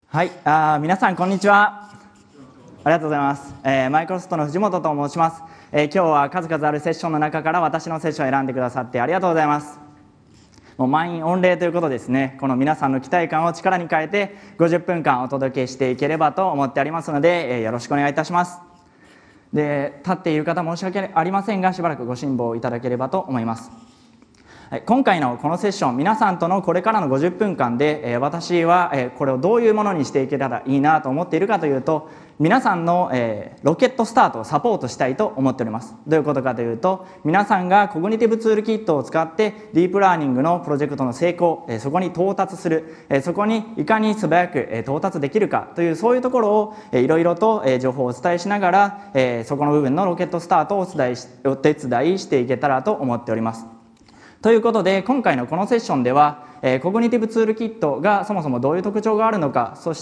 はい、皆さんこんにちは。ありがとうございます。マイクロソフトの藤本と申します。今日は数々あるセッションの中から私のセッションを選んでくださってありがとうございます。もう満員御礼ということですね。この皆さんの期待感を力に変えて50分間お届けしていければと思っておりますので、よろしくお願いいたします。で、立っている方申し訳ありませんが、しばらくご辛抱いただければと思います。今回のこのセッション、皆さんとのこれからの50分間で、私はこれをどういうものにしていけたらいいなと思っているかというと、皆さんのロケットスタートをサポートしたいと思っております。どういうことかというと、皆さんがコグニティブツールキットを使ってディープラーニングのプロジェクトの成功、そこに到達する、そこにいかに素早く到達できるかという、そういうところをいろいろと情報をお伝えしながら、そこの部分のロケットスタートをお手伝いしていけたらと思っております。ということで、今回のこのセッションでは、コグニティブツールキットがそもそもどういう特徴があるのか、そして、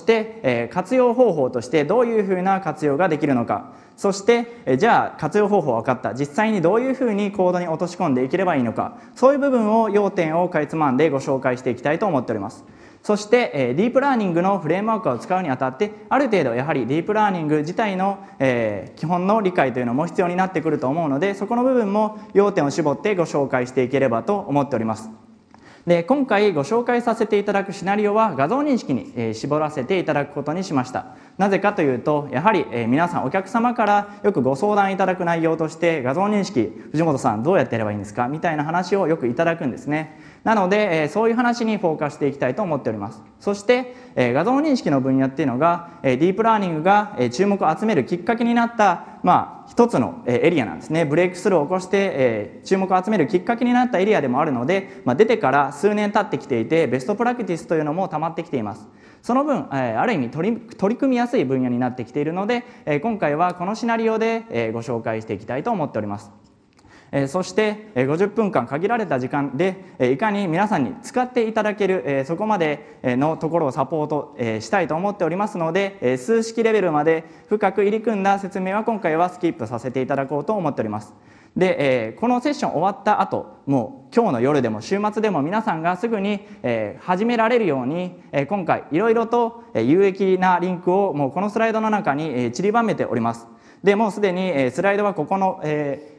活用方法としてどういうふうな活用ができるのか、そして、じゃあ活用方法分かった、実際にどういうふうにコードに落とし込んでいければいいのか、そういう部分を要点をかいつまんでご紹介していきたいと思っております。そして、ディープラーニングのフレームワークを使うにあたって、ある程度やはりディープラーニング自体の、基本の理解というのも必要になってくると思うので、そこの部分も要点を絞ってご紹介していければと思っております。で、今回ご紹介させていただくシナリオは画像認識に、絞らせていただくことにしました。なぜかというと、やはり、皆さんお客様からよくご相談いただく内容として、画像認識藤本さんどうやってやればいいんですかみたいな話をよくいただくんですね。なので、そういう話にフォーカスしていきたいと思っております。そして、画像認識の分野っていうのが、ディープラーニングが注目を集めるきっかけになった、一つのエリアなんですね。ブレイクスルーを起こして注目を集めるきっかけになったエリアでもあるので、出てから数年経ってきていて、ベストプラクティスというのも溜まってきています。その分ある意味取り組みやすい分野になってきているので、今回はこのシナリオでご紹介していきたいと思っております。そして50分間限られた時間でいかに皆さんに使っていただけるそこまでのところをサポートしたいと思っておりますので、数式レベルまで深く入り組んだ説明は今回はスキップさせていただこうと思っております。で、このセッション終わった後、もう今日の夜でも週末でも皆さんがすぐに始められるように、今回いろいろと有益なリンクをもうこのスライドの中に散りばめております。で、もうすでにスライドはここの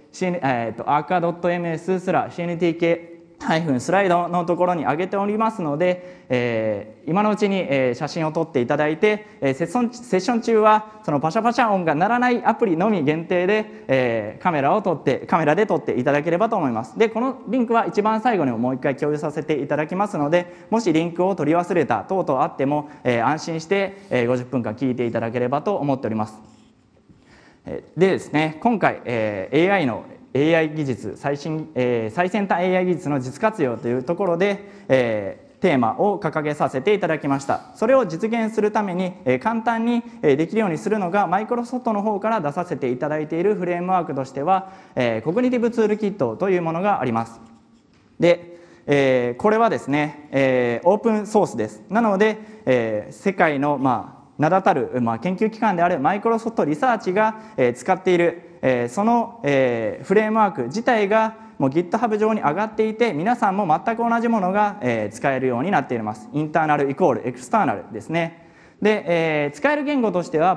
arca.ms/cntk- スライドのところに上げておりますので、今のうちに写真を撮っていただいて、セッション中はそのパシャパシャ音が鳴らないアプリのみ限定で、カメラで撮っていただければと思います。で、このリンクは一番最後にもう一回共有させていただきますので、もしリンクを取り忘れた等々あっても、安心して50分間聞いていただければと思っております。でですね、今回、AI 技術最先端 AI 技術の実活用というところで、テーマを掲げさせていただきました。それを実現するために、簡単にできるようにするのがマイクロソフトの方から出させていただいているフレームワークとしては、コグニティブツールキットというものがあります。で、これはですね、オープンソースです。なので、世界の名だたる、研究機関であるマイクロソフトリサーチが、使っている、その、フレームワーク自体がもう GitHub 上に上がっていて、皆さんも全く同じものが、使えるようになっています。インターナルイコールエクスターナルですね。で、使える言語としては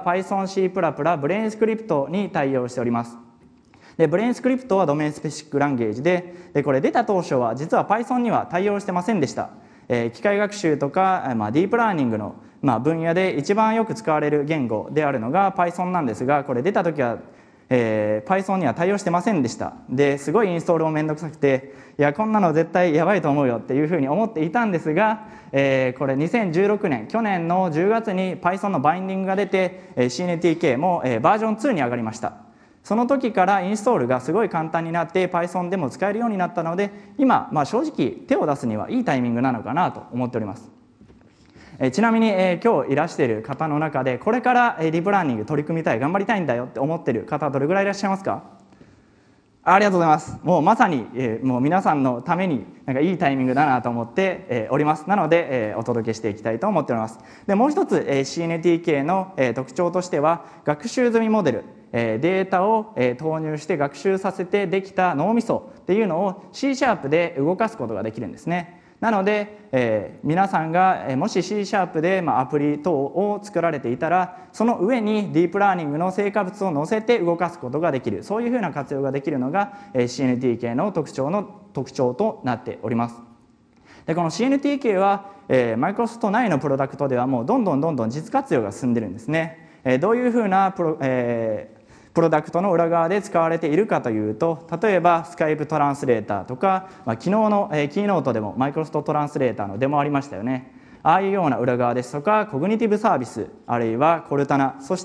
Python、C++、ブレインスクリプトに対応しております。で、ブレインスクリプトはドメインスペシフィックランゲージで、これ出た当初は実は Python には対応してませんでした。機械学習とか、ディープラーニングの分野で一番よく使われる言語であるのが Python なんですが、これ出た時は、Python には対応してませんでした。ですごいインストールもめんどくさくて、いやこんなの絶対やばいと思うよっていうふうに思っていたんですが、これ2016年去年の10月に Python のバインディングが出て、CNTK も、バージョン2に上がりました。その時からインストールがすごい簡単になって Python でも使えるようになったので、今、正直手を出すにはいいタイミングなのかなと思っております。ちなみに、今日いらしている方の中でこれからディープラーニング取り組みたい、頑張りたいんだよって思っている方どれぐらいいらっしゃいますか？ありがとうございます。もうまさに、もう皆さんのためにいいタイミングだなと思って、おります。なので、お届けしていきたいと思っております。で、もう一つ、CNTK の、特徴としては学習済みモデル、データを、投入して学習させてできた脳みそっていうのを C# で動かすことができるんですね。 なので、皆さんがもし C シャープでアプリ等を作られていたら、その上にディープラーニングの成果物を載せて動かすことができる、そういうふうな活用ができるのが CNTK の特徴となっております。でこの CNTK はマイクロソフト内のプロダクトではもうどんどん実活用が進んでるんですね。どういうふうなプロダクトの裏側で使われているかというと、例えばスカイプトランスレーターとか、昨日のキーノートでもマイクロソフトトランスレーターのデモありましたよね。ああいうような裏側ですとか、コグニティブサービス、あるいはコルタナ、そして、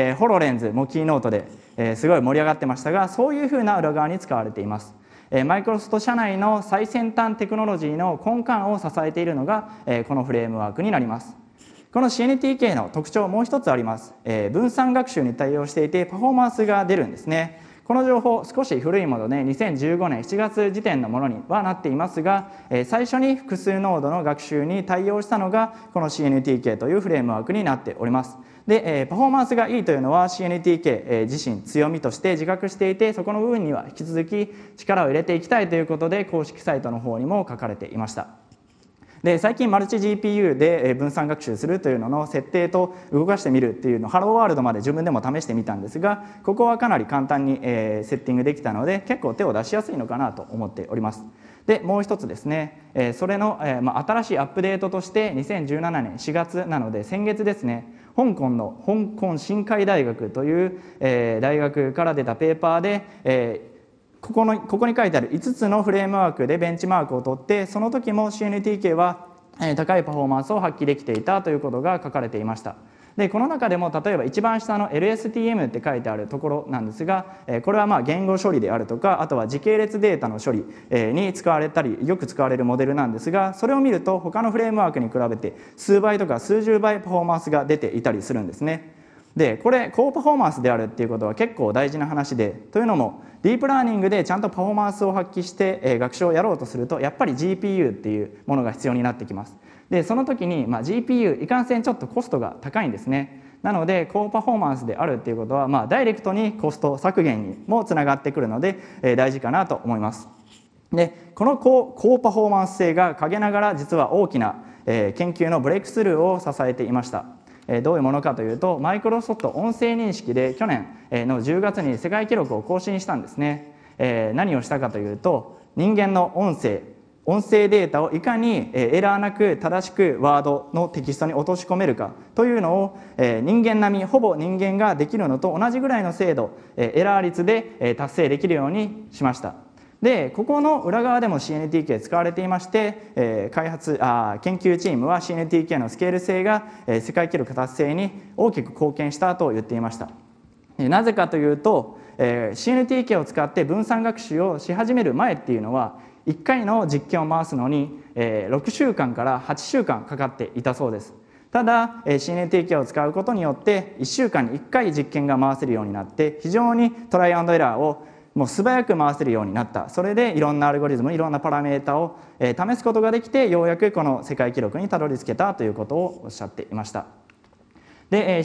ホロレンズもキーノートで、すごい盛り上がってましたが、そういうふうな裏側に使われています。マイクロソフト社内の最先端テクノロジーの根幹を支えているのが、このフレームワークになります。この CNTK の特徴もう一つあります。分散学習に対応していてパフォーマンスが出るんですね。この情報少し古いもので2015年7月時点のものにはなっていますが、最初に複数ノードの学習に対応したのがこの CNTK というフレームワークになっております。で、パフォーマンスがいいというのは CNTK 自身強みとして自覚していて、そこの部分には引き続き力を入れていきたいということで公式サイトの方にも書かれていました。で最近マルチ GPU で分散学習するというのの設定と動かしてみるっていうのをハローワールドまで自分でも試してみたんですが、ここはかなり簡単にセッティングできたので結構手を出しやすいのかなと思っております。でもう一つですね、それの新しいアップデートとして2017年4月なので先月ですね、香港深海大学という大学から出たペーパーでここに書いてある5つのフレームワークでベンチマークを取って、その時も CNTK は高いパフォーマンスを発揮できていたということが書かれていました。でこの中でも例えば一番下の LSTM って書いてあるところなんですが、これは言語処理であるとか、あとは時系列データの処理に使われたりよく使われるモデルなんですが、それを見ると他のフレームワークに比べて数倍とか数十倍パフォーマンスが出ていたりするんですね。でこれ高パフォーマンスであるっていうことは結構大事な話で、というのもディープラーニングでちゃんとパフォーマンスを発揮して学習をやろうとするとやっぱり GPU っていうものが必要になってきます。でその時にGPU いかんせんちょっとコストが高いんですね。なので高パフォーマンスであるっていうことはダイレクトにコスト削減にもつながってくるので大事かなと思います。でこの高パフォーマンス性が陰ながら実は大きな研究のブレイクスルーを支えていました。どういうものかというと、マイクロソフト音声認識で去年の10月に世界記録を更新したんですね。何をしたかというと、人間の音声データをいかにエラーなく正しくワードのテキストに落とし込めるかというのを人間並み、ほぼ人間ができるのと同じぐらいの精度、エラー率で達成できるようにしました。でここの裏側でも CNTK 使われていまして、研究チームは CNTK のスケール性が世界記録達成に大きく貢献したと言っていました。なぜかというと、CNTK を使って分散学習をし始める前っていうのは1回の実験を回すのに6週間から8週間かかっていたそうです。ただ CNTK を使うことによって1週間に1回実験が回せるようになって、非常にトライアンドエラーをもう素早く回せるようになった。それでいろんなアルゴリズム、いろんなパラメータを試すことができて、ようやくこの世界記録にたどり着けたということをおっしゃっていました。で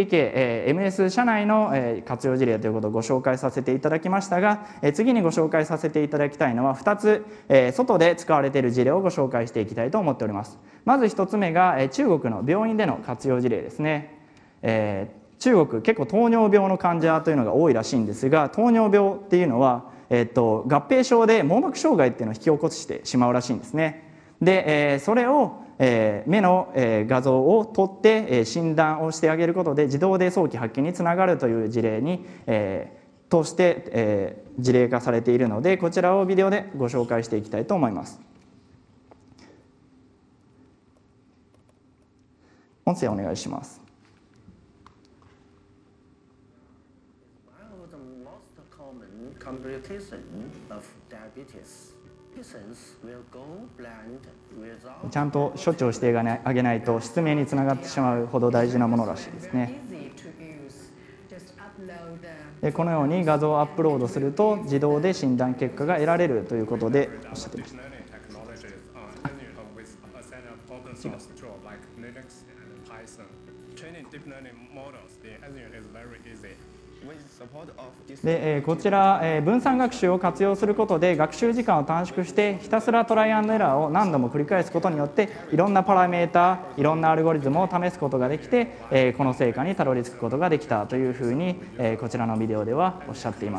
CNTK、MS 社内の活用事例ということをご紹介させていただきましたが、次にご紹介させていただきたいのは2つ、外で使われている事例をご紹介していきたいと思っております。まず1つ目が中国の病院での活用事例ですね。中国結構糖尿病の患者というのが多いらしいんですが、糖尿病っていうのは、合併症で網膜障害っていうのを引き起こしてしまうらしいんですね。で、それを目の画像を撮って診断をしてあげることで自動で早期発見につながるという事例に通して事例化されているので、こちらをビデオでご紹介していきたいと思います。音声お願いします。ちゃんと処置をしてあげないと失明につながってしまうほど大事なものらしいですね。でこのように画像をアップロードすると自動で診断結果が得られるということでおっしゃっていました。 でこちら分散学習を活用することで学習時間を短縮してひたすらトライアンドエラーを何度も繰り返すことによっていろんなパラメータいろんなアルゴリズムを試すことができてこの成果にたどり着くことができたというふうにこちらのビデオではおっしゃっています。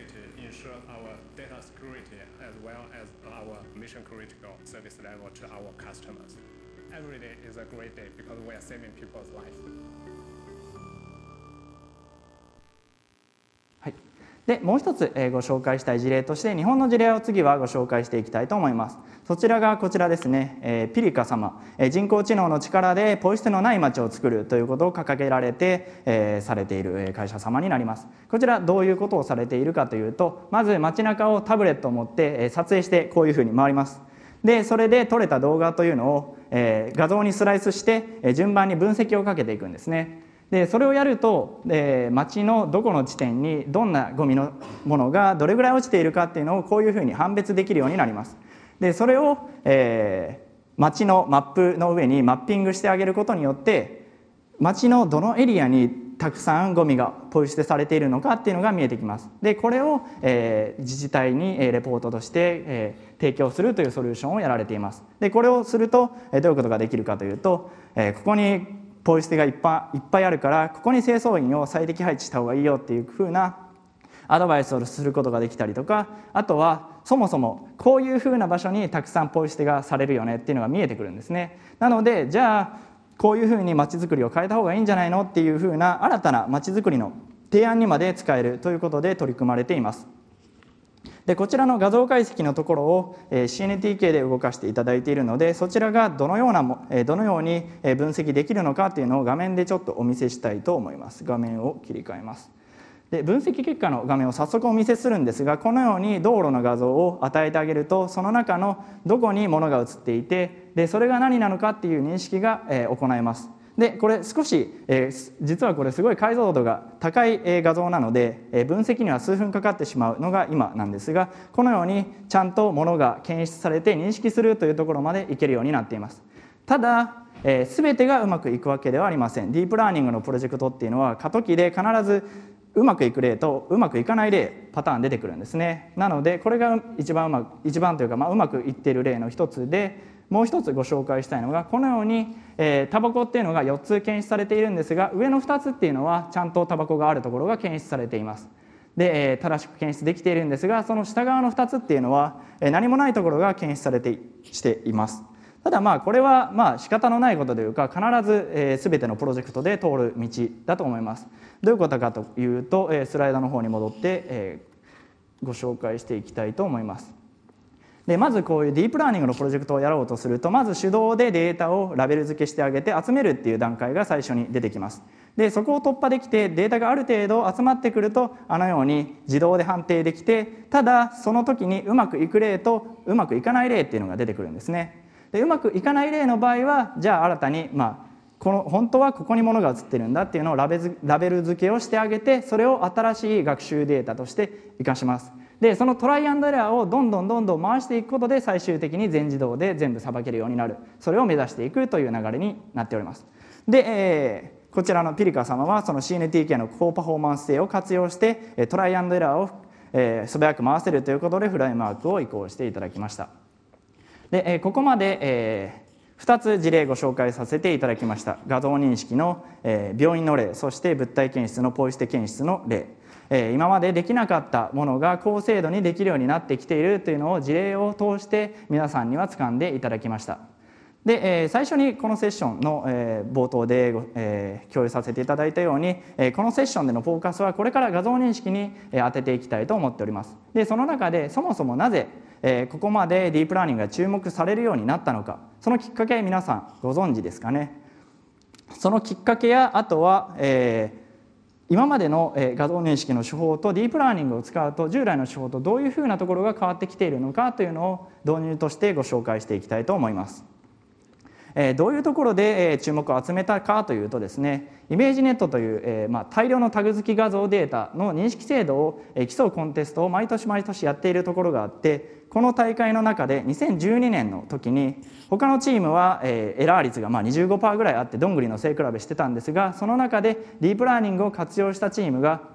でもう一つご紹介したい事例として日本の事例を次はご紹介していきたいと思います。そちらがこちらですね。ピリカ様、人工知能の力でポイ捨てのない街を作るということを掲げられてされている会社様になります。こちらどういうことをされているかというと、まず街中をタブレットを持って撮影してこういうふうに回ります。でそれで撮れた動画というのを画像にスライスして順番に分析をかけていくんですね。でそれをやると街のどこの地点にどんなゴミのものがどれぐらい落ちているかっていうのをこういうふうに判別できるようになります。でそれを街のマップの上にマッピングしてあげることによって街のどのエリアにたくさんゴミがポイ捨てされているのかっていうのが見えてきます。でこれを自治体にレポートとして提供するというソリューションをやられています。でこれをするとどういうことができるかというとここにポイ捨てがいっぱいあるからここに清掃員を最適配置した方がいいよっていうふうなアドバイスをすることができたりとか、あとはそもそもこういうふうな場所にたくさんポイ捨てがされるよねっていうのが見えてくるんですね。なのでじゃあこういうふうに街づくりを変えた方がいいんじゃないのっていうふうな新たな街づくりの提案にまで使えるということで取り組まれています。でこちらの画像解析のところを CNTK で動かしていただいているので、そちらがどのように分析できるのかというのを画面でちょっとお見せしたいと思います。画面を切り替えます。で分析結果の画面を早速お見せするんですが、このように道路の画像を与えてあげるとその中のどこに物が映っていてでそれが何なのかっていう認識が行えます。でこれ少し実はこれすごい解像度が高い画像なので分析には数分かかってしまうのが今なんですが、このようにちゃんと物が検出されて認識するというところまでいけるようになっています。ただ全てがうまくいくわけではありません。ディープラーニングのプロジェクトっていうのは過渡期で必ずうまくいく例とうまくいかない例パターン出てくるんですね。なのでこれが一番というか、うまくいっている例の一つで、もう一つご紹介したいのがこのようにタバコっていうのが4つ検出されているんですが、上の2つっていうのはちゃんとタバコがあるところが検出されています。で正しく検出できているんですが、その下側の2つっていうのは何もないところが検出されてしています。ただこれは仕方のないことというか、必ず全てのプロジェクトで通る道だと思います。どういうことかというとスライドの方に戻ってご紹介していきたいと思います。でまずこういうディープラーニングのプロジェクトをやろうとすると、まず手動でデータをラベル付けしてあげて集めるっていう段階が最初に出てきます。でそこを突破できてデータがある程度集まってくるとあのように自動で判定できて、ただその時にうまくいく例とうまくいかない例っていうのが出てくるんですね。でうまくいかない例の場合はじゃあ新たに本当はここに物が映ってるんだっていうのをラベル付けをしてあげて、それを新しい学習データとして生かします。でそのトライアンドエラーをどんどん回していくことで最終的に全自動で全部さばけるようになる、それを目指していくという流れになっております。で、こちらのピリカ様はその CNTK の高パフォーマンス性を活用してトライアンドエラーを素早く回せるということでフライムワークを移行していただきました。でここまで2つ事例ご紹介させていただきました。画像認識の病院の例、そして物体検出のポイ捨て検出の例、今までできなかったものが高精度にできるようになってきているというのを事例を通して皆さんには掴んでいただきました。で最初にこのセッションの冒頭で共有させていただいたようにこのセッションでのフォーカスはこれから画像認識に当てていきたいと思っております。でその中でそもそもなぜここまでディープラーニングが注目されるようになったのか、そのきっかけ皆さんご存知ですかね。そのきっかけやあとは今までの画像認識の手法とディープラーニングを使うと従来の手法とどういうふうなところが変わってきているのかというのを導入としてご紹介していきたいと思います。どういうところで注目を集めたかというとですね、イメージネットという大量のタグ付き画像データの認識精度を競うコンテストを毎年やっているところがあって、この大会の中で2012年の時に他のチームはエラー率が25% ぐらいあってどんぐりの背比べしてたんですが、その中でディープラーニングを活用したチームが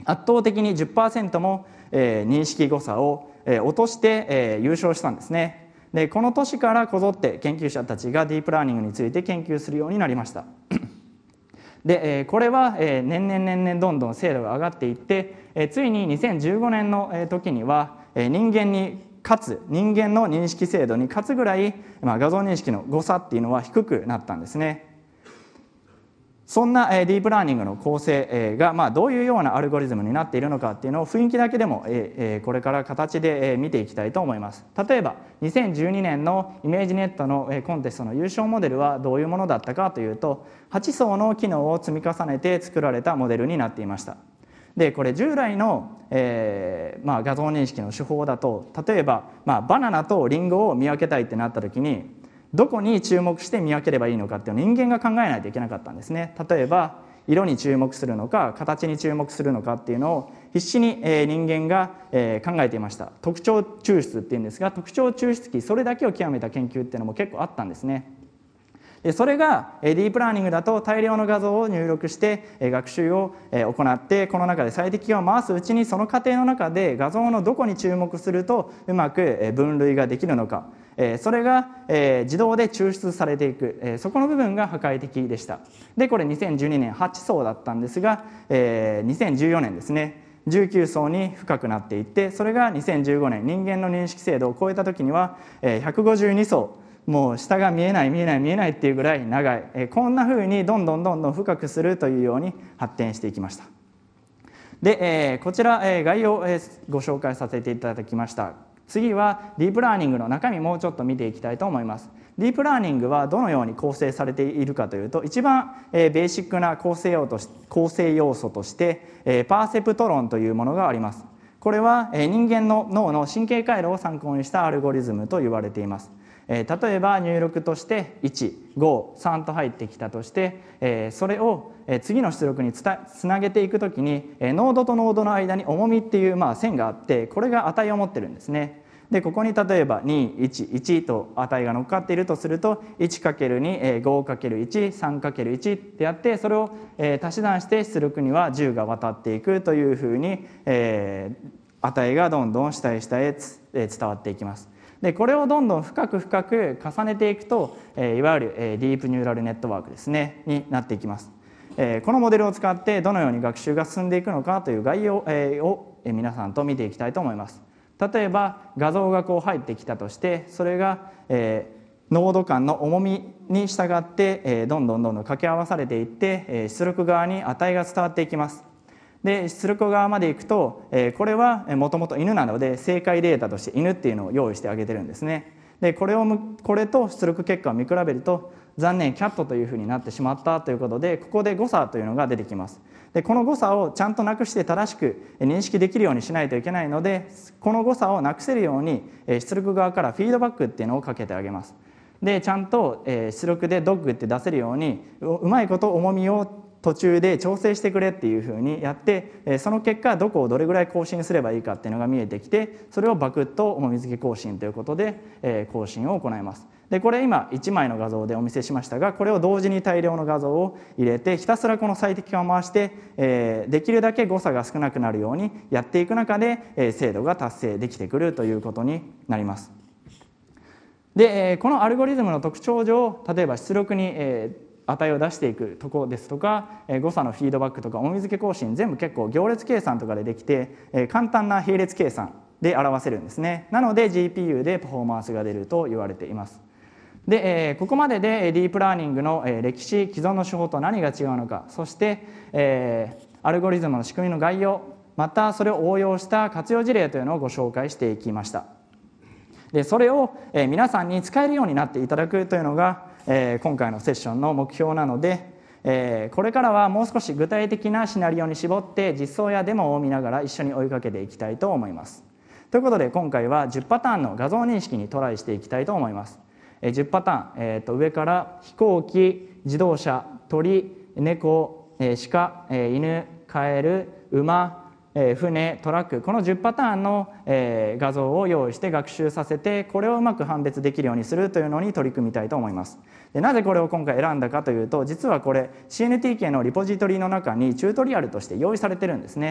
圧倒的に 10% も、認識誤差を、落として、優勝したんですね。でこの年からこぞって研究者たちがディープラーニングについて研究するようになりました。でこれは年々どんどん精度が上がっていって、ついに2015年の時には人間に勝つ、人間の認識精度に勝つぐらい画像認識の誤差っていうのは低くなったんですね。そんなディープラーニングの構成がどういうようなアルゴリズムになっているのかっていうのを雰囲気だけでもこれから形で見ていきたいと思います。例えば2012年のイメージネットのコンテストの優勝モデルはどういうものだったかというと、8層の機能を積み重ねて作られたモデルになっていました。でこれ従来の画像認識の手法だと、例えばバナナとリンゴを見分けたいってなった時にどこに注目して見分ければいいのかっていうのを人間が考えないといけなかったんですね。例えば色に注目するのか形に注目するのかっていうのを必死に人間が考えていました。特徴抽出っていうんですが、特徴抽出機それだけを極めた研究っていうのも結構あったんですね。でそれがディープラーニングだと大量の画像を入力して学習を行って、この中で最適化を回すうちにその過程の中で画像のどこに注目するとうまく分類ができるのか、それが自動で抽出されていく、そこの部分が破壊的でした。でこれ2012年8層だったんですが、2014年ですね19層に深くなっていって、それが2015年人間の認識精度を超えた時には152層、もう下が見えないっていうぐらい長い、こんな風にどんどん深くするというように発展していきました。でこちら概要をご紹介させていただきました。次はディープラーニングの中身もちょっと見ていきたいと思います。ディープラーニングはどのように構成されているかというと、一番ベーシックな構成要素としてパーセプトロンというものがあります。これは人間の脳の神経回路を参考にしたアルゴリズムと言われています。例えば入力として1、5、3と入ってきたとして、それを次の出力につなげていくときにノードとノードの間に重みっていう線があって、これが値を持ってるんですね。でここに例えば2、1、1と値が乗っかっているとすると 1×2、5×1、3×1 ってやって、それを足し算して出力には10が渡っていくというふうに値がどんどん下へ下へ伝わっていきます。でこれをどんどん深く重ねていくといわゆるディープニューラルネットワークですねになっていきます。このモデルを使ってどのように学習が進んでいくのかという概要を皆さんと見ていきたいと思います。例えば画像がこう入ってきたとして、それがノード間の重みに従ってどんどん掛け合わされていって出力側に値が伝わっていきます。で出力側までいくとこれはもともと犬なので正解データとして犬っていうのを用意してあげてるんですね。でこれと出力結果を見比べると残念キャットというふうになってしまったということで、ここで誤差というのが出てきます。でこの誤差をちゃんとなくして正しく認識できるようにしないといけないので、この誤差をなくせるように出力側からフィードバックっていうのをかけてあげます。でちゃんと出力でドッグって出せるようにうまいこと重みを途中で調整してくれっていうふうにやって、その結果どこをどれぐらい更新すればいいかっていうのが見えてきて、それをバクッと重み付け更新ということで更新を行います。でこれ今1枚の画像でお見せしましたが、これを同時に大量の画像を入れてひたすらこの最適化を回して、できるだけ誤差が少なくなるようにやっていく中で精度が達成できてくるということになります。でこのアルゴリズムの特徴上、例えば出力に値を出していくところですとか誤差のフィードバックとか重み付け更新、全部結構行列計算とかでできて簡単な並列計算で表せるんですね。なので GPU でパフォーマンスが出ると言われています。でここまででディープラーニングの歴史、既存の手法と何が違うのか、そしてアルゴリズムの仕組みの概要、またそれを応用した活用事例というのをご紹介していきました。でそれを皆さんに使えるようになっていただくというのが今回のセッションの目標なので、これからはもう少し具体的なシナリオに絞って実装やデモを見ながら一緒に追いかけていきたいと思います。ということで今回は10パターンの画像認識にトライしていきたいと思います。10パターン、上から飛行機、自動車、鳥、猫、鹿、犬、カエル、馬、船、トラック、この10パターンの画像を用意して学習させて、これをうまく判別できるようにするというのに取り組みたいと思います。でなぜこれを今回選んだかというと、実はこれ CNTK のリポジトリの中にチュートリアルとして用意されてるんですね。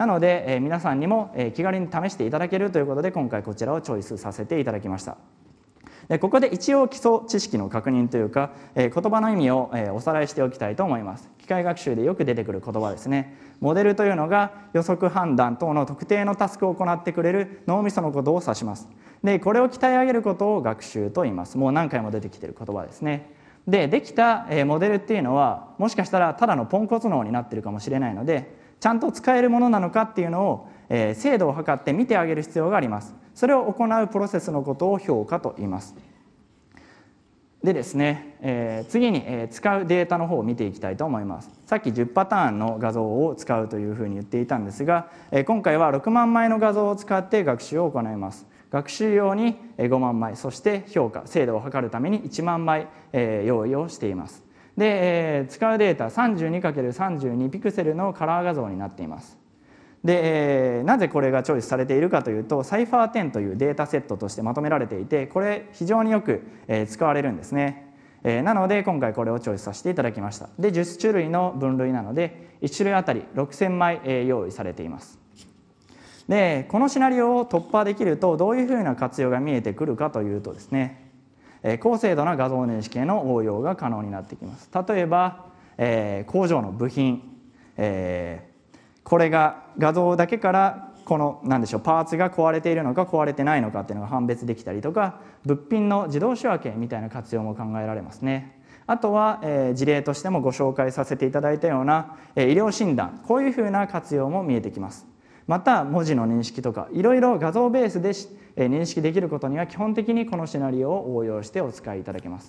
なので、皆さんにも、気軽に試していただけるということで今回こちらをチョイスさせていただきました。でここで一応基礎知識の確認というか、言葉の意味を、おさらいしておきたいと思います。機械学習でよく出てくる言葉ですね。モデルというのが予測判断等の特定のタスクを行ってくれる脳みそのことを指します。でこれを鍛え上げることを学習と言います。もう何回も出てきている言葉ですね。できたモデルっていうのはもしかしたらただのポンコツ脳になっているかもしれないので、ちゃんと使えるものなのかっていうのを、精度を測って見てあげる必要があります。それを行うプロセスのことを評価と言います。でですね、次に、使うデータの方を見ていきたいと思います。さっき10パターンの画像を使うというふうに言っていたんですが、今回は6万枚の画像を使って学習を行います。学習用に5万枚、そして評価精度を測るために1万枚用意をしています。で使うデータ 32×32 ピクセルのカラー画像になっています。でなぜこれがチョイスされているかというと、サイファー10というデータセットとしてまとめられていて、これ非常によく使われるんですね。なので今回これをチョイスさせていただきました。で10種類の分類なので1種類あたり6000枚用意されています。でこのシナリオを突破できるとどういうふうな活用が見えてくるかというとですね、高精度な画像認識への応用が可能になってきます。例えば、工場の部品、これが画像だけからこの何でしょうパーツが壊れているのか壊れてないのかっていうのが判別できたりとか、物品の自動仕分けみたいな活用も考えられますね。あとは、事例としてもご紹介させていただいたような、医療診断、こういうふうな活用も見えてきます。また文字の認識とかいろいろ画像ベースで認識できることには基本的にこのシナリオを応用してお使いいただけます。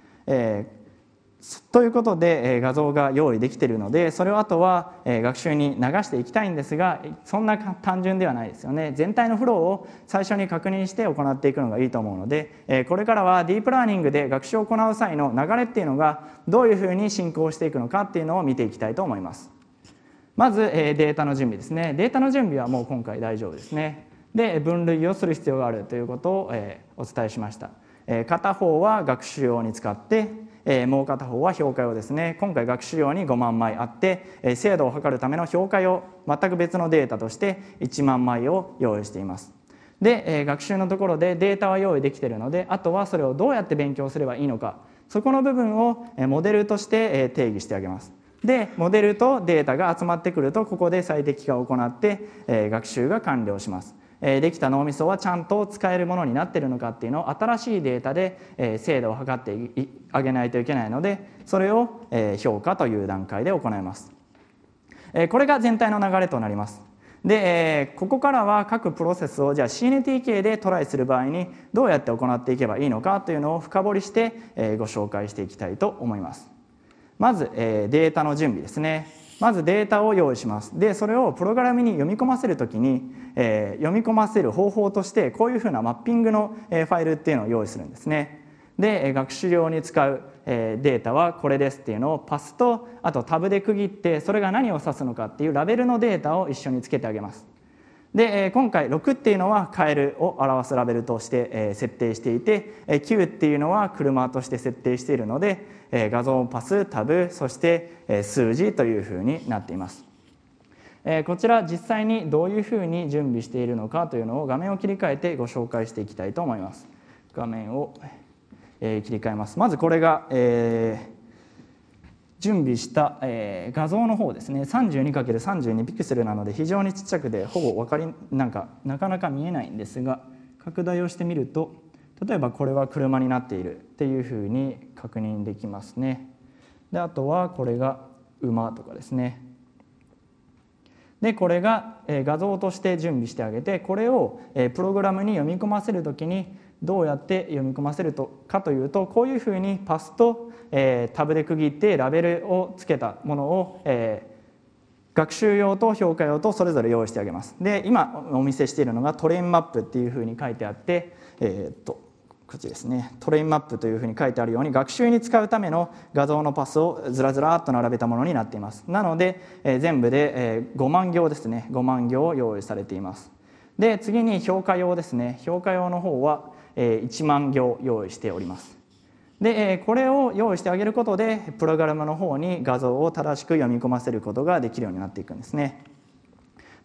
ということで画像が用意できているので、それをあとは学習に流していきたいんですが、そんな単純ではないですよね。全体のフローを最初に確認して行っていくのがいいと思うので、これからはディープラーニングで学習を行う際の流れっていうのがどういうふうに進行していくのかっていうのを見ていきたいと思います。まずデータの準備ですね。データの準備はもう今回大丈夫ですね。で分類をする必要があるということをお伝えしました。片方は学習用に使ってもう片方は評価用ですね。今回学習用に5万枚あって精度を測るための評価用、全く別のデータとして1万枚を用意しています。で学習のところでデータは用意できているので、あとはそれをどうやって勉強すればいいのか、そこの部分をモデルとして定義してあげます。でモデルとデータが集まってくると、ここで最適化を行って学習が完了します。できた脳みそはちゃんと使えるものになっているのかっていうのを新しいデータで精度を測ってあげないといけないので、それを評価という段階で行います。これが全体の流れとなります。でここからは各プロセスをじゃあ CNTK でトライする場合にどうやって行っていけばいいのかというのを深掘りしてご紹介していきたいと思います。まずデータの準備ですね。まずデータを用意します。でそれをプログラムに読み込ませるときに、読み込ませる方法としてこういうふうなマッピングのファイルっていうのを用意するんですね。で学習用に使うデータはこれですっていうのをパスとあとタブで区切って、それが何を指すのかっていうラベルのデータを一緒につけてあげます。で今回6っていうのはカエルを表すラベルとして設定していて、9っていうのは車として設定しているので画像パスタブそして数字というふうになっています。こちら実際にどういうふうに準備しているのかというのを画面を切り替えてご紹介していきたいと思います。画面を切り替えます。まずこれが準備した画像の方ですね。 32×32 ピクセルなので非常にちっちゃくてほぼなかなか見えないんですが、拡大をしてみると例えばこれは車になっているっていうふうに確認できますね。であとはこれが馬とかですね。でこれが画像として準備してあげて、これをプログラムに読み込ませるときにどうやって読み込ませるかというと、こういうふうにパスとタブで区切ってラベルをつけたものを学習用と評価用とそれぞれ用意してあげます。で今お見せしているのがトレインマップっていうふうに書いてあって、こっちですね、トレインマップというふうに書いてあるように学習に使うための画像のパスをずらずらっと並べたものになっています。なので全部で5万行ですね、5万行用意されています。で次に評価用ですね。評価用の方は1万行用意しております。でこれを用意してあげることでプログラムの方に画像を正しく読み込ませることができるようになっていくんですね。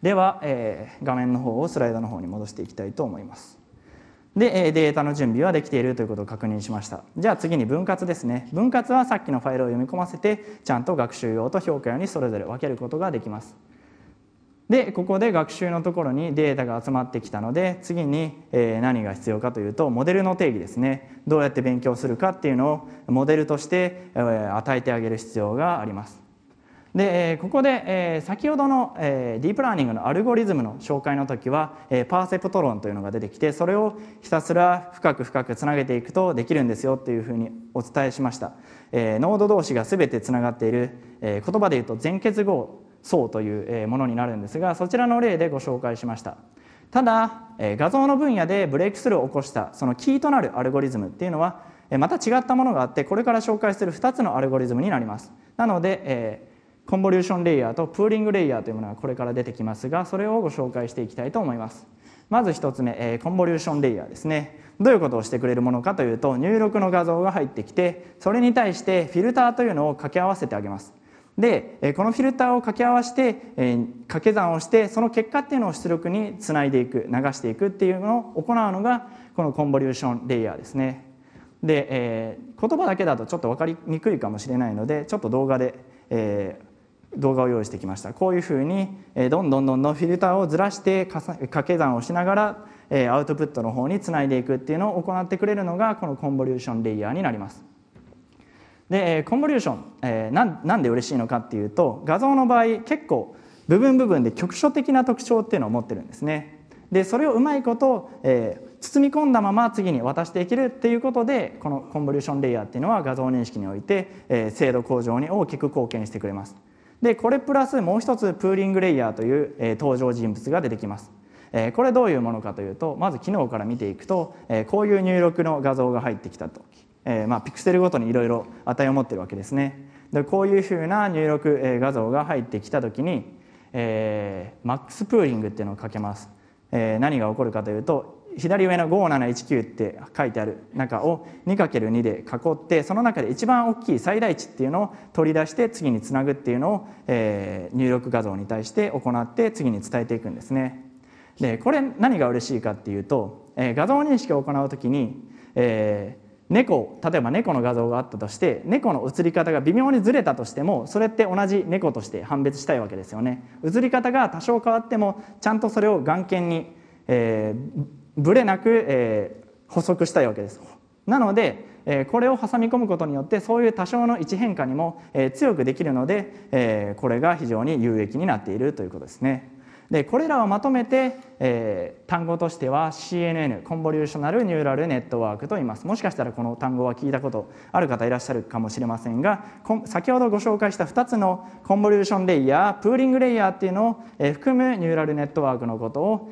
では、画面の方をスライドの方に戻していきたいと思います。で、データの準備はできているということを確認しました。じゃあ次に分割ですね。分割はさっきのファイルを読み込ませてちゃんと学習用と評価用にそれぞれ分けることができます。でここで学習のところにデータが集まってきたので、次に何が必要かというと、モデルの定義ですね。どうやって勉強するかっていうのをモデルとして与えてあげる必要があります。でここで先ほどのディープラーニングのアルゴリズムの紹介の時はパーセプト論というのが出てきて、それをひたすら深く深くつなげていくとできるんですよっていうふうにお伝えしました。ノード同士が全てつながっている言葉でいうと全結合層というものになるんですが、そちらの例でご紹介しました。ただ画像の分野でブレイクスルーを起こしたそのキーとなるアルゴリズムっていうのはまた違ったものがあって、これから紹介する2つのアルゴリズムになります。なのでコンボリューションレイヤーとプーリングレイヤーというものがこれから出てきますが、それをご紹介していきたいと思います。まず1つ目、コンボリューションレイヤーですね。どういうことをしてくれるものかというと、入力の画像が入ってきて、それに対してフィルターというのを掛け合わせてあげます。でこのフィルターを掛け合わせて掛け算をして、その結果っていうのを出力につないでいく、流していくっていうのを行うのがこのコンボリューションレイヤーですね。で言葉だけだとちょっと分かりにくいかもしれないので、ちょっと動画で動画を用意してきました。こういうふうにどんどんフィルターをずらして掛け算をしながらアウトプットの方につないでいくっていうのを行ってくれるのがこのコンボリューションレイヤーになります。でコンボリューション、なんで嬉しいのかっていうと、画像の場合結構部分で局所的な特徴っていうのを持ってるんですね。でそれをうまいこと、包み込んだまま次に渡していけるっていうことで、このコンボリューションレイヤーっていうのは画像認識において、精度向上に大きく貢献してくれます。でこれプラスもう一つプーリングレイヤーという、登場人物が出てきます。これどういうものかというと、まず機能から見ていくと、こういう入力の画像が入ってきたとき、ピクセルごとにいろいろ値を持ってるわけですね。でこういうふうな入力、画像が入ってきたときに、マックスプーリングっていうのをかけます。何が起こるかというと、左上の5719って書いてある中を 2×2 で囲って、その中で一番大きい最大値っていうのを取り出して次につなぐっていうのを、入力画像に対して行って次に伝えていくんですね。でこれ何が嬉しいかっていうと、画像認識を行うときに、例えば猫の画像があったとして、猫の写り方が微妙にずれたとしても、それって同じ猫として判別したいわけですよね。写り方が多少変わってもちゃんとそれを眼見に、ぶれなく、補足したいわけです。なので、これを挟み込むことによってそういう多少の位置変化にも、強くできるので、これが非常に有益になっているということですね。でこれらをまとめて、単語としては CNN コンボリューショナルニューラルネットワークと言います。もしかしたらこの単語は聞いたことある方いらっしゃるかもしれませんが、先ほどご紹介した2つのコンボリューションレイヤー、プーリングレイヤーっていうのを含むニューラルネットワークのことを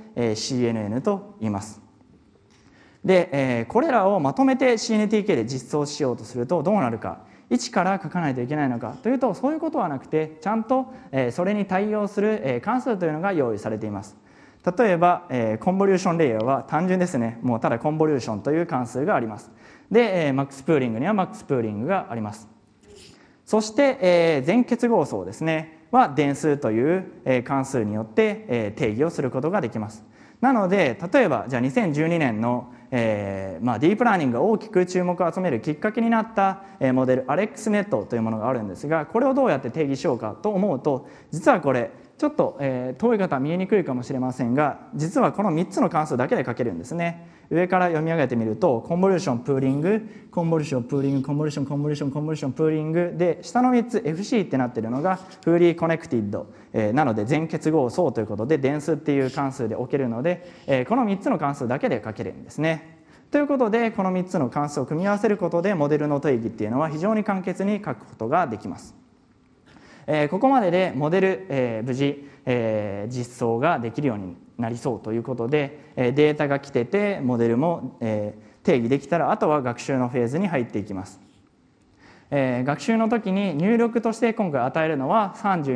CNN と言います。でこれらをまとめて CNTK で実装しようとするとどうなるか。一から書かないといけないのかというと、そういうことはなくて、ちゃんとそれに対応する関数というのが用意されています。例えばコンボリューションレイヤーは単純ですね。もうただコンボリューションという関数があります。でマックスプーリングにはマックスプーリングがあります。そして全結合層ですねは電数という関数によって定義をすることができます。なので例えばじゃあ2012年のディープラーニングが大きく注目を集めるきっかけになったモデル AlexNet というものがあるんですが、これをどうやって定義しようかと思うと、実はこれちょっと遠い方は見えにくいかもしれませんが、実はこの3つの関数だけで書けるんですね。上から読み上げてみると、コンボリューションプーリング、コンボリューションプーリング、コンボリューションコンボリューションコンボリューションプーリングで、下の3つ FC ってなっているのがフーリーコネクティッド、なので全結合層ということで電数っていう関数で置けるので、この3つの関数だけで書けるんですね。ということでこの3つの関数を組み合わせることでモデルの定義っていうのは非常に簡潔に書くことができます。ここまででモデル、無事、実装ができるようになりそうということで、データが来ててモデルも、定義できたら、あとは学習のフェーズに入っていきます。学習の時に入力として今回与えるのは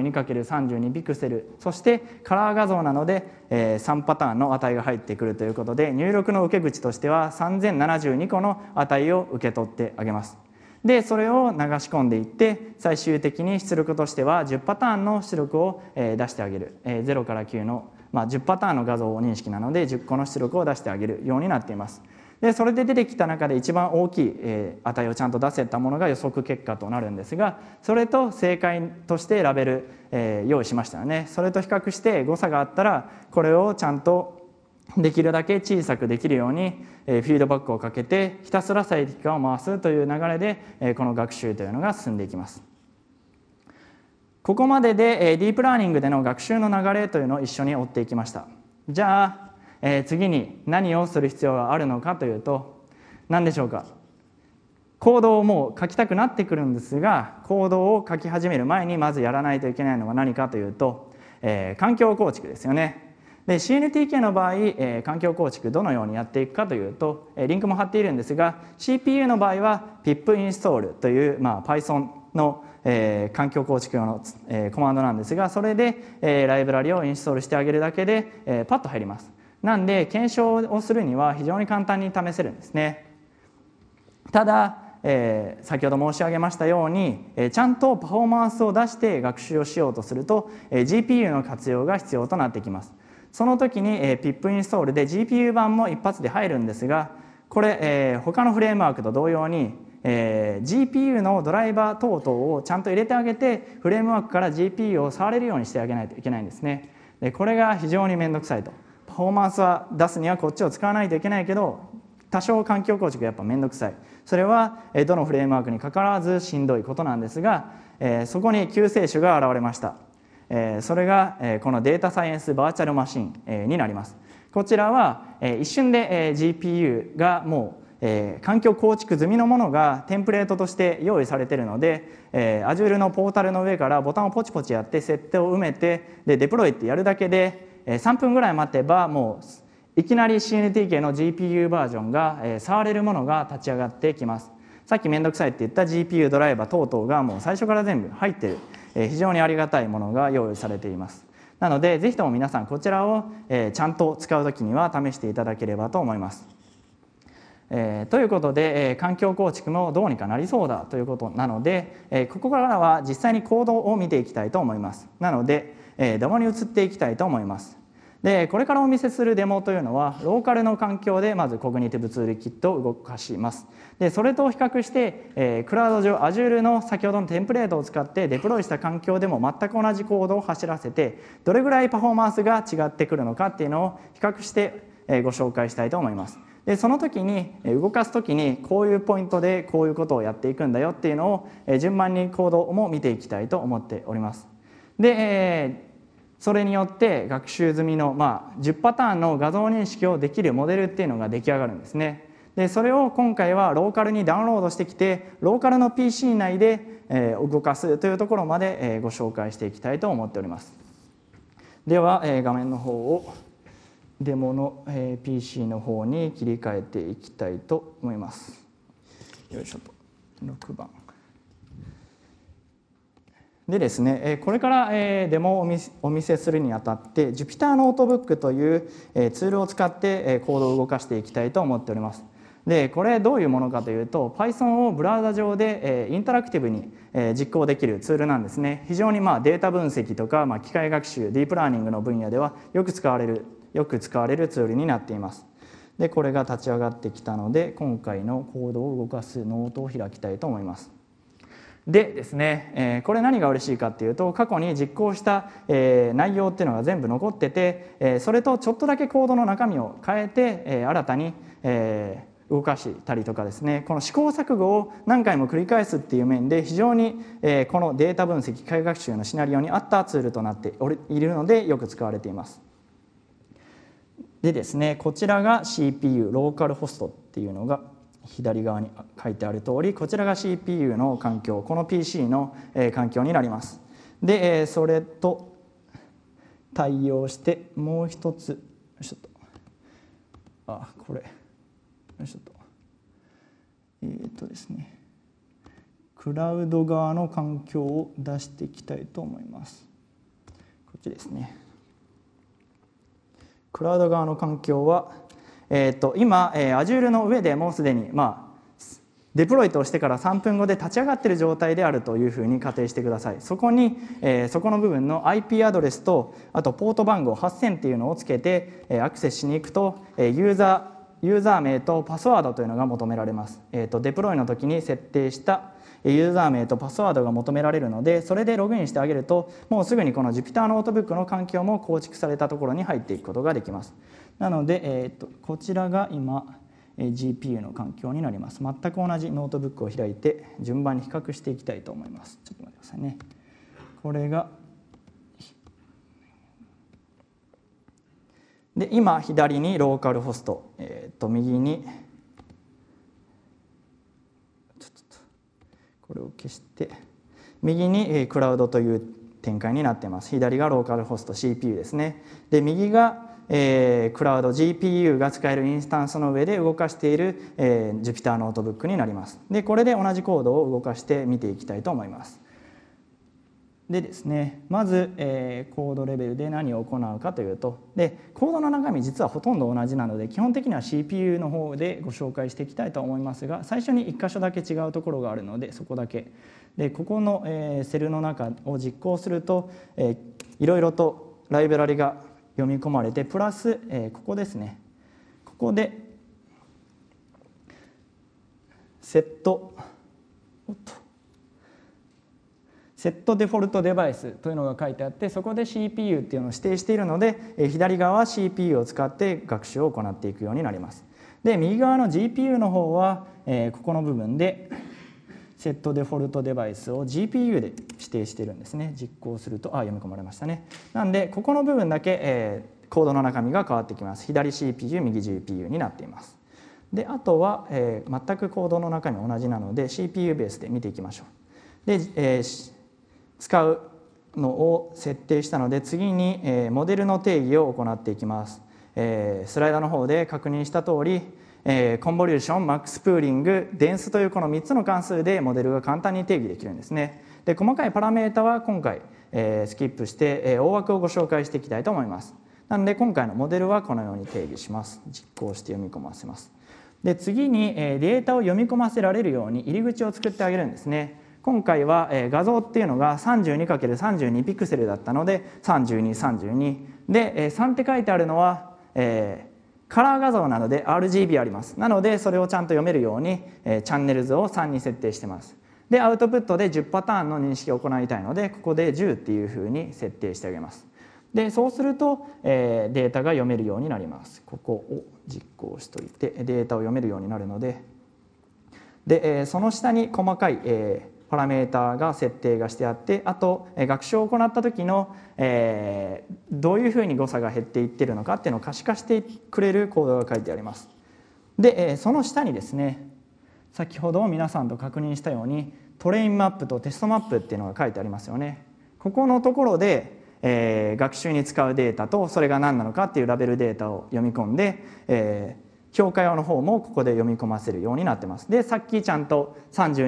32×32 ピクセル、そしてカラー画像なので、3パターンの値が入ってくるということで、入力の受け口としては3072個の値を受け取ってあげます。 でそれを流し込んでいって最終的に出力としては10パターンの出力を出してあげる0から9の10パターンの画像認識なので10個の出力を出してあげるようになっています。でそれで出てきた中で一番大きい値をちゃんと出せたものが予測結果となるんですが、それと正解としてラベル用意しましたよね。それと比較して誤差があったらこれをちゃんとできるだけ小さくできるようにフィードバックをかけてひたすら最適化を回すという流れでこの学習というのが進んでいきます。ここまででディープラーニングでの学習の流れというのを一緒に追っていきました。じゃあ次に何をする必要があるのかというと何でしょうか。コードをもう書きたくなってくるんですが、コードを書き始める前にまずやらないといけないのが何かというと環境構築ですよね。で CNTK の場合、環境構築どのようにやっていくかというと、リンクも貼っているんですが CPU の場合は pip-install という、Python の、環境構築用の、コマンドなんですが、それで、ライブラリをインストールしてあげるだけで、パッと入ります。なんで検証をするには非常に簡単に試せるんですね。ただ先ほど申し上げましたようにちゃんとパフォーマンスを出して学習をしようとすると GPU の活用が必要となってきます。その時に pip インストールで GPU 版も一発で入るんですが、これ他のフレームワークと同様にGPU のドライバー等々をちゃんと入れてあげてフレームワークから GPU を触れるようにしてあげないといけないんですね。でこれが非常に面倒くさいと。パフォーマンスは出すにはこっちを使わないといけないけど多少環境構築がやっぱ面倒くさい。それはどのフレームワークにかかわらずしんどいことなんですが、そこに救世主が現れました。それがこのデータサイエンスバーチャルマシンになります。こちらは一瞬で GPU がもう環境構築済みのものがテンプレートとして用意されているので Azure のポータルの上からボタンをポチポチやって設定を埋めてでデプロイってやるだけで3分ぐらい待てばもういきなり CNTK の GPU バージョンが触れるものが立ち上がってきます。さっきめんどくさいって言った GPU ドライバー等々がもう最初から全部入っている非常にありがたいものが用意されています。なのでぜひとも皆さんこちらをちゃんと使うときには試していただければと思います。ということで環境構築もどうにかなりそうだということなのでここからは実際にコードを見ていきたいと思います。なのでデモに移っていきたいと思います。でこれからお見せするデモというのはローカルの環境でまずコグニティブツールキットを動かします。でそれと比較して、クラウド上 Azure の先ほどのテンプレートを使ってデプロイした環境でも全く同じコードを走らせてどれぐらいパフォーマンスが違ってくるのかっていうのを比較して、ご紹介したいと思います。でその時に動かす時にこういうポイントでこういうことをやっていくんだよっていうのを順番にコードも見ていきたいと思っております。でそれによって学習済みの、10パターンの画像認識をできるモデルっていうのが出来上がるんですね。でそれを今回はローカルにダウンロードしてきてローカルの PC 内で動かすというところまでご紹介していきたいと思っております。では画面の方をデモの PC の方に切り替えていきたいと思います。よいしょと6番でですね、これからデモをお見せするにあたって Jupyter ノートブックというツールを使ってコードを動かしていきたいと思っております。でこれどういうものかというと Python をブラウザ上でインタラクティブに実行できるツールなんですね。非常にデータ分析とか機械学習ディープラーニングの分野ではよく使われるツールになっています。でこれが立ち上がってきたので今回のコードを動かすノートを開きたいと思います。でですね、これ何が嬉しいかっていうと過去に実行した、内容っていうのが全部残ってて、それとちょっとだけコードの中身を変えて、新たに、動かしたりとかですね、この試行錯誤を何回も繰り返すっていう面で非常に、このデータ分析機械学習のシナリオに合ったツールとなっているのでよく使われています。でですね、こちらが CPU ローカルホストっていうのが左側に書いてある通りこちらが CPU の環境この PC の環境になります。でそれと対応してもう一つよいしょとこれよいしょとですねクラウド側の環境を出していきたいと思います。こっちですね。クラウド側の環境は今、Azure の上でもうすでに、 デプロイトをしてから3分後で立ち上がっている状態であるというふうに仮定してください。そこに、そこの部分の IP アドレスとあとポート番号8000っていうのをつけて、アクセスしに行くと、ユーザー名とパスワードというのが求められます。デプロイの時に設定したユーザー名とパスワードが求められるので、それでログインしてあげるともうすぐにこの Jupyter ノートブックの環境も構築されたところに入っていくことができます。なので、こちらが今GPU の環境になります。全く同じノートブックを開いて順番に比較していきたいと思います。ちょっと待ってくださいね。これがで、今左にローカルホスト、右にこれを消して右にクラウドという展開になっています。左がローカルホスト CPU ですね。で、右がクラウド GPU が使えるインスタンスの上で動かしている、Jupyter ノートブックになります。で、これで同じコードを動かして見ていきたいと思います。でですね、まず、コードレベルで何を行うかというと、でコードの中身実はほとんど同じなので基本的には CPU の方でご紹介していきたいと思いますが、最初に1箇所だけ違うところがあるのでそこだけで、ここの、セルの中を実行すると、いろいろとライブラリが読み込まれて、プラス、ここですね、ここでセットデフォルトデバイスというのが書いてあって、そこで CPU っていうのを指定しているので、左側は CPU を使って学習を行っていくようになります。で、右側の GPU の方は、ここの部分でセットデフォルトデバイスを GPU で指定しているんですね。実行すると読み込まれましたね。なんでここの部分だけ、コードの中身が変わってきます。左 CPU 右 GPU になっています。で、あとは、全くコードの中身同じなので CPU ベースで見ていきましょう。で、使うのを設定したので、次に、モデルの定義を行っていきます。スライドの方で確認した通り、コンボリューション、マックスプーリング、デンスというこの3つの関数でモデルが簡単に定義できるんですね。で、細かいパラメータは今回、スキップして、大枠をご紹介していきたいと思います。なので今回のモデルはこのように定義します。実行して読み込ませます。で、次にデータを読み込ませられるように入り口を作ってあげるんですね。今回は画像っていうのが 32×32 ピクセルだったので3232で、3って書いてあるのはカラー画像なので RGB あります。なのでそれをちゃんと読めるようにチャンネル図を3に設定してます。で、アウトプットで10パターンの認識を行いたいのでここで10っていうふうに設定してあげます。で、そうするとデータが読めるようになります。ここを実行しといてデータを読めるようになるので、その下に細かいパラメータが設定がしてあって、あと学習を行った時のどういうふうに誤差が減っていっているのかっていうのを可視化してくれるコードが書いてあります。で、その下にですね、先ほど皆さんと確認したようにトレインマップとテストマップっていうのが書いてありますよね。ここのところで、学習に使うデータとそれが何なのかっていうラベルデータを読み込んで、評価用の方もここで読み込ませるようになってます。で、さっきちゃんと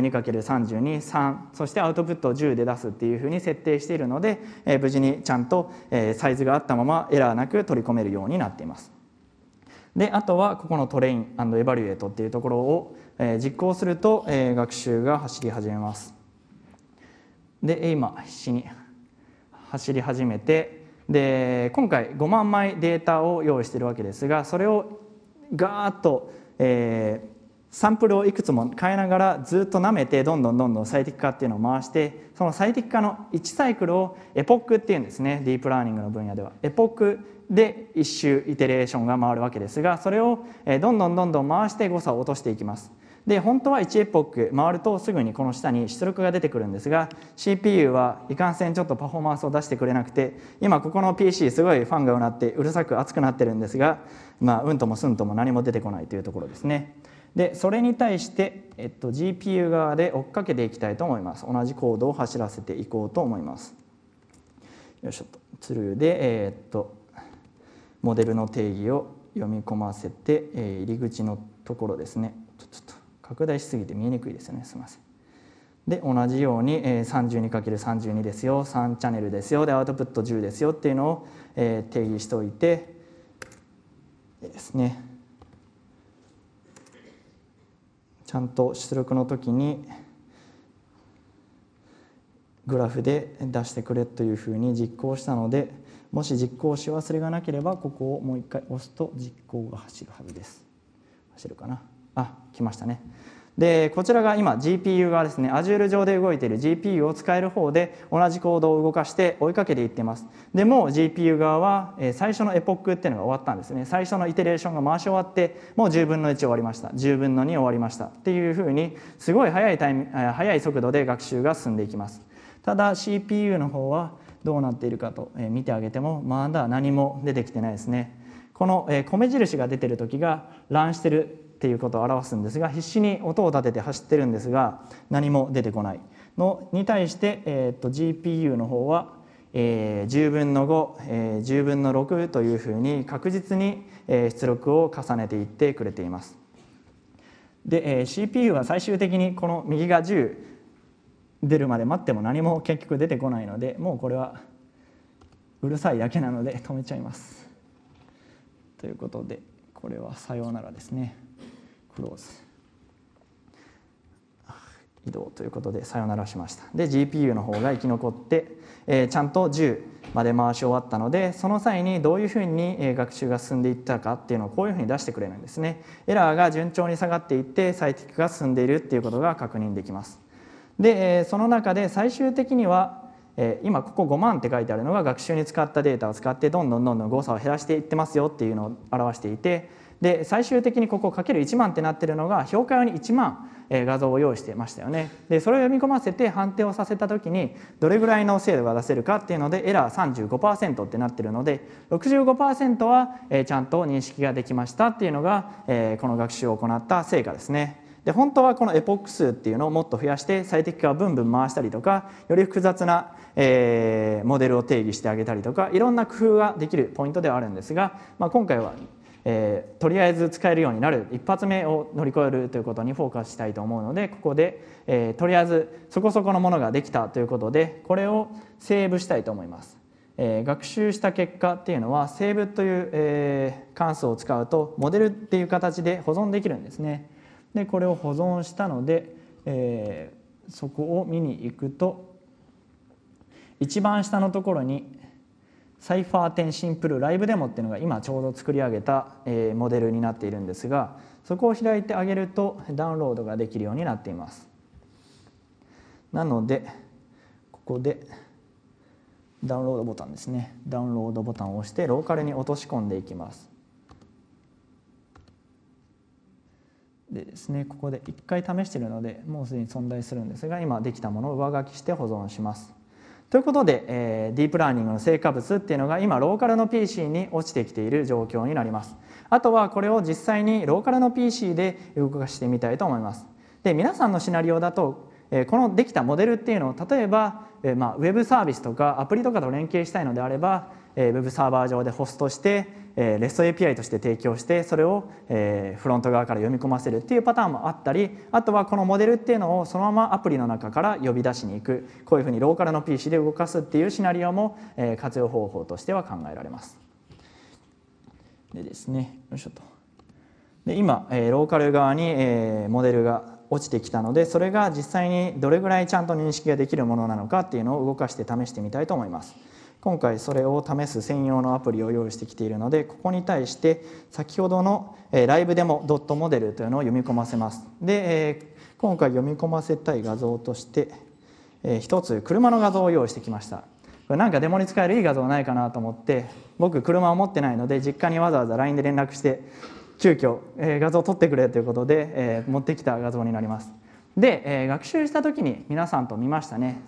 32×32、3、そしてアウトプットを10で出すっていうふうに設定しているので、無事にちゃんとサイズがあったままエラーなく取り込めるようになっています。で、あとはここのトレイン&エバリュエートっていうところを実行すると学習が走り始めます。で、今必死に走り始めて、で、今回5万枚データを用意しているわけですが、それをガーッと、サンプルをいくつも変えながらずっと舐めてどんどん最適化っていうのを回して、その最適化の1サイクルをエポックっていうんですね。ディープラーニングの分野ではエポックで1周イテレーションが回るわけですが、それをどんどん回して誤差を落としていきます。で、本当は1エポック回るとすぐにこの下に出力が出てくるんですが、 CPU はいかんせんちょっとパフォーマンスを出してくれなくて、今ここの PC すごいファンがうなってうるさく熱くなってるんですが、うんともすんとも何も出てこないというところですね。で、それに対して、GPU 側で追っかけていきたいと思います。同じコードを走らせていこうと思います。よいしょと。ツルーで、モデルの定義を読み込ませて、入り口のところですね。ちょっと拡大しすぎて見えにくいですよね。すみません。で、同じように 32×32 ですよ、3チャンネルですよ、でアウトプット10ですよっていうのを定義しておいてですね、 ちゃんと出力の時にグラフで出してくれというふうに実行したので、もし実行し忘れがなければここをもう一回押すと実行が走るはずです。走るかな。来ましたね。でこちらが今 GPU 側ですね。 Azure 上で動いている GPU を使える方で同じコードを動かして追いかけていっています。でもう GPU 側は最初のエポックっていうのが終わったんですね。最初のイテレーションが回し終わってもう10分の1終わりました、10分の2終わりましたっていうふうにすごい速い速度で学習が進んでいきます。ただ CPU の方はどうなっているかと見てあげてもまだ何も出てきてないですね。この米印が出てる時がランしてるっていうことを表すんですが、必死に音を立てて走ってるんですが何も出てこないのに対して、GPU の方は、10分の5、10分の6というふうに確実に出力を重ねていってくれています。で、CPU は最終的にこの右が10出るまで待っても何も結局出てこないので、もうこれはうるさいだけなので止めちゃいます。ということでこれはさようならですね。クローズ移動ということでさよならしました。で GPU の方が生き残って、ちゃんと10まで回し終わったので、その際にどういうふうに学習が進んでいったかっていうのをこういうふうに出してくれるんですね。エラーが順調に下がっていって最適化が進んでいるっていうことが確認できます。でその中で最終的には今ここ5万って書いてあるのが学習に使ったデータを使ってどんどん誤差を減らしていってますよっていうのを表していて、で最終的にここ ×1 万ってなってるのが評価用に1万画像を用意してましたよね。でそれを読み込ませて判定をさせた時にどれぐらいの精度が出せるかっていうのでエラー 35% ってなってるので 65% はちゃんと認識ができましたっていうのがこの学習を行った成果ですね。で本当はこのエポック数っていうのをもっと増やして最適化をブンブン回したりとか、より複雑なモデルを定義してあげたりとか、いろんな工夫ができるポイントではあるんですが、今回はとりあえず使えるようになる一発目を乗り越えるということにフォーカスしたいと思うので、ここで、とりあえずそこそこのものができたということでこれをセーブしたいと思います。学習した結果っていうのはセーブという、関数を使うとモデルっていう形で保存できるんですね。でこれを保存したので、そこを見に行くと一番下のところにサイファー10シンプルライブデモっていうのが今ちょうど作り上げたモデルになっているんですが、そこを開いてあげるとダウンロードができるようになっています。なのでここでダウンロードボタンですね、ダウンロードボタンを押してローカルに落とし込んでいきます。でですね、ここで1回試しているのでもうすでに存在するんですが、今できたものを上書きして保存します。ということで、ディープラーニングの成果物っていうのが今ローカルの PC に落ちてきている状況になります。あとはこれを実際にローカルの PC で動かしてみたいと思います。で皆さんのシナリオだとこのできたモデルっていうのを例えばウェブサービスとかアプリとかと連携したいのであればウェブサーバー上でホストしてREST API として提供してそれをフロント側から読み込ませるっていうパターンもあったり、あとはこのモデルっていうのをそのままアプリの中から呼び出しに行く、こういうふうにローカルの PC で動かすっていうシナリオも活用方法としては考えられます。でですね、よいしょと。で今ローカル側にモデルが落ちてきたので、それが実際にどれぐらいちゃんと認識ができるものなのかっていうのを動かして試してみたいと思います。今回それを試す専用のアプリを用意してきているので、ここに対して先ほどのライブデモドットモデルというのを読み込ませます。で今回読み込ませたい画像として一つ車の画像を用意してきました。これなんかデモに使えるいい画像ないかなと思って、僕車を持ってないので実家にわざわざ LINE で連絡して急遽画像を撮ってくれということで持ってきた画像になります。で学習した時に皆さんと見ましたね。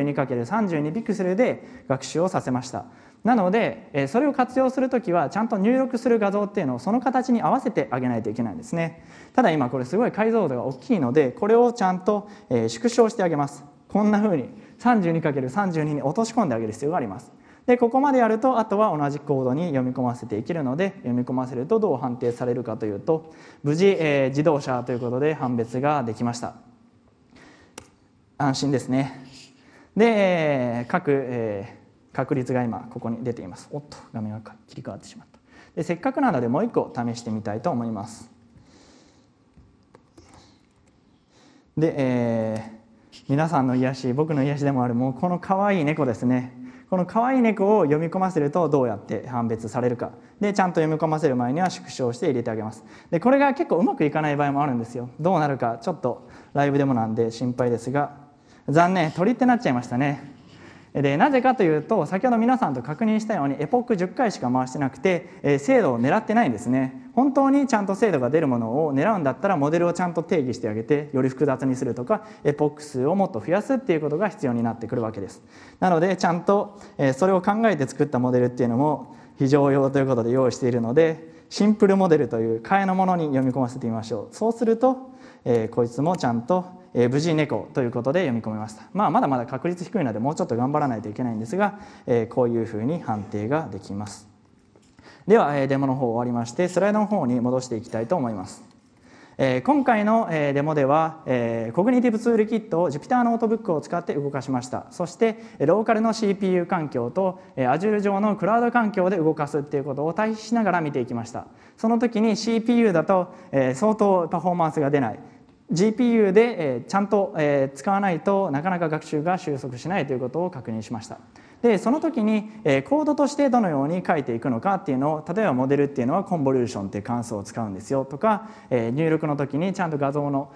32×32 ピクセルで学習をさせました。なのでそれを活用する時はちゃんと入力する画像っていうのをその形に合わせてあげないといけないんですね。ただ今これすごい解像度が大きいのでこれをちゃんと縮小してあげます。こんな風に 32×32 に落とし込んであげる必要があります。でここまでやるとあとは同じコードに読み込ませていけるので、読み込ませるとどう判定されるかというと無事自動車ということで判別ができました。安心ですね。で確率が今ここに出ています。おっと画面が切り替わってしまった。でせっかくなのでもう一個試してみたいと思います。 で、皆さんの癒し、僕の癒しでもあるもうこの可愛い猫ですね。この可愛い猫を読み込ませるとどうやって判別されるかで、ちゃんと読み込ませる前には縮小して入れてあげます。でこれが結構うまくいかない場合もあるんですよ。どうなるかちょっとライブでもなんで心配ですが、残念、鳥ってなっちゃいましたね。でなぜかというと、先ほど皆さんと確認したようにエポック10回しか回してなくて、精度を狙ってないんですね。本当にちゃんと精度が出るものを狙うんだったら、モデルをちゃんと定義してあげてより複雑にするとか、エポック数をもっと増やすっていうことが必要になってくるわけです。なのでちゃんとそれを考えて作ったモデルっていうのも非常用ということで用意しているので、シンプルモデルという替えのものに読み込ませてみましょう。そうすると、こいつもちゃんと無事猫ということで読み込めました。まだまだ確率低いのでもうちょっと頑張らないといけないんですが、こういうふうに判定ができます。ではデモの方終わりまして、スライドの方に戻していきたいと思います。今回のデモではコグニティブツールキットを Jupyter ノートブックを使って動かしました。そしてローカルの CPU 環境と Azure 上のクラウド環境で動かすっていうことを対比しながら見ていきました。その時に CPU だと相当パフォーマンスが出ない、GPU でちゃんと使わないとなかなか学習が収束しないということを確認しました。でその時にコードとしてどのように書いていくのかっていうのを、例えばモデルっていうのはコンボリューションっていう関数を使うんですよとか、入力の時にちゃんと画像の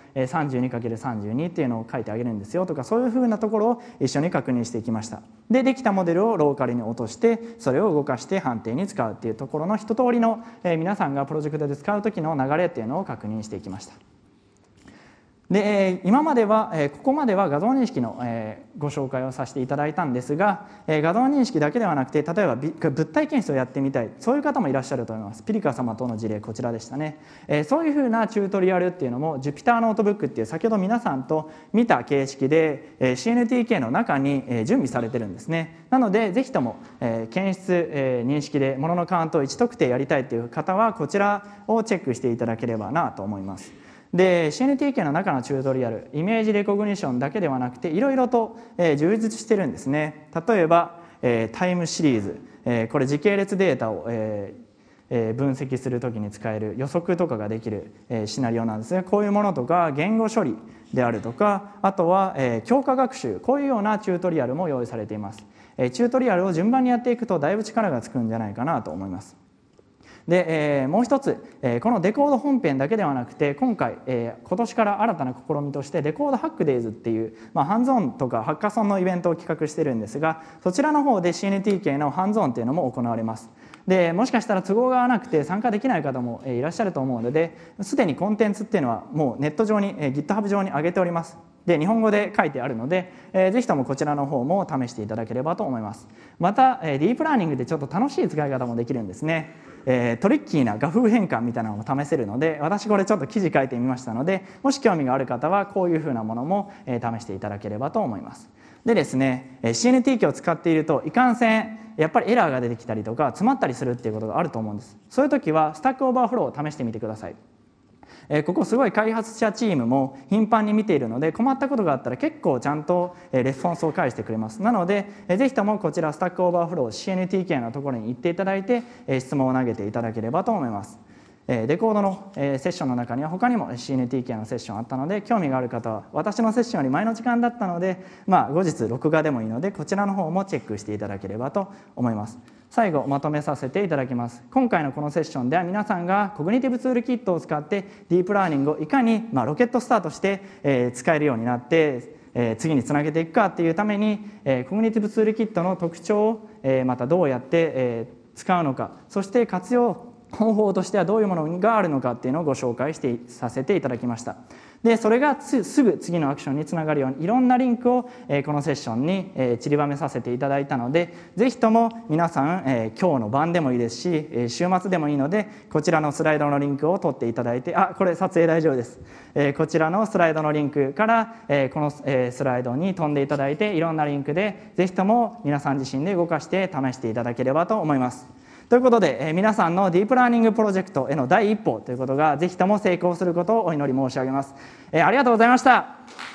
32×32 っていうのを書いてあげるんですよとか、そういうふうなところを一緒に確認していきました。でできたモデルをローカルに落としてそれを動かして判定に使うっていうところの一通りの皆さんがプロジェクトで使う時の流れっていうのを確認していきました。で今まではここまでは画像認識のご紹介をさせていただいたんですが、画像認識だけではなくて、例えば物体検出をやってみたい、そういう方もいらっしゃると思います。ピリカ様との事例こちらでしたね。そういうふうなチュートリアルっていうのも Jupyter ノートブックっていう先ほど皆さんと見た形式で CNTK の中に準備されてるんですね。なのでぜひとも検出認識で物のカウントを1特定やりたいという方はこちらをチェックしていただければなと思います。で CNTK の中のチュートリアル、イメージレコグニションだけではなくていろいろと充実してるんですね。例えばタイムシリーズ、これ時系列データを分析するときに使える予測とかができるシナリオなんですね。こういうものとか言語処理であるとか、あとは強化学習、こういうようなチュートリアルも用意されています。チュートリアルを順番にやっていくとだいぶ力がつくんじゃないかなと思います。でもう一つ、このデコード本編だけではなくて今回、今年から新たな試みとしてデコードハックデイズっていう、ハンズオンとかハッカソンのイベントを企画してるんですが、そちらの方で CNTK のハンズオンっていうのも行われます。でもしかしたら都合がなくて参加できない方もいらっしゃると思うので、すでにコンテンツっていうのはもうネット上に GitHub 上に上げております。で日本語で書いてあるので、ぜひともこちらの方も試していただければと思います。またディープラーニングでちょっと楽しい使い方もできるんですね。トリッキーな画風変換みたいなのも試せるので、私これちょっと記事書いてみましたので、もし興味がある方はこういうふうなものも試していただければと思います。でですね、CNTK を使っているといかんせんやっぱりエラーが出てきたりとか詰まったりするっていうことがあると思うんです。そういう時はスタックオーバーフローを試してみてください。ここすごい開発者チームも頻繁に見ているので、困ったことがあったら結構ちゃんとレスポンスを返してくれます。なのでぜひともこちらスタックオーバーフロー CNTK のところに行っていただいて質問を投げていただければと思います。デコードのセッションの中には他にも CNTK のセッションあったので、興味がある方は私のセッションより前の時間だったので、後日録画でもいいのでこちらの方もチェックしていただければと思います。最後まとめさせていただきます。今回のこのセッションでは皆さんがコグニティブツールキットを使ってディープラーニングをいかにロケットスタートして使えるようになって次につなげていくかっていうためにコグニティブツールキットの特徴をまたどうやって使うのか、そして活用方法としてはどういうものがあるのかっていうのをご紹介させていただきました。でそれがすぐ次のアクションにつながるようにいろんなリンクをこのセッションに散りばめさせていただいたので、ぜひとも皆さん今日の晩でもいいですし週末でもいいのでこちらのスライドのリンクを取っていただいて、これ撮影大丈夫です。こちらのスライドのリンクからこのスライドに飛んでいただいて、いろんなリンクでぜひとも皆さん自身で動かして試していただければと思います。ということで皆さんのディープラーニングプロジェクトへの第一歩ということがぜひとも成功することをお祈り申し上げます。ありがとうございました。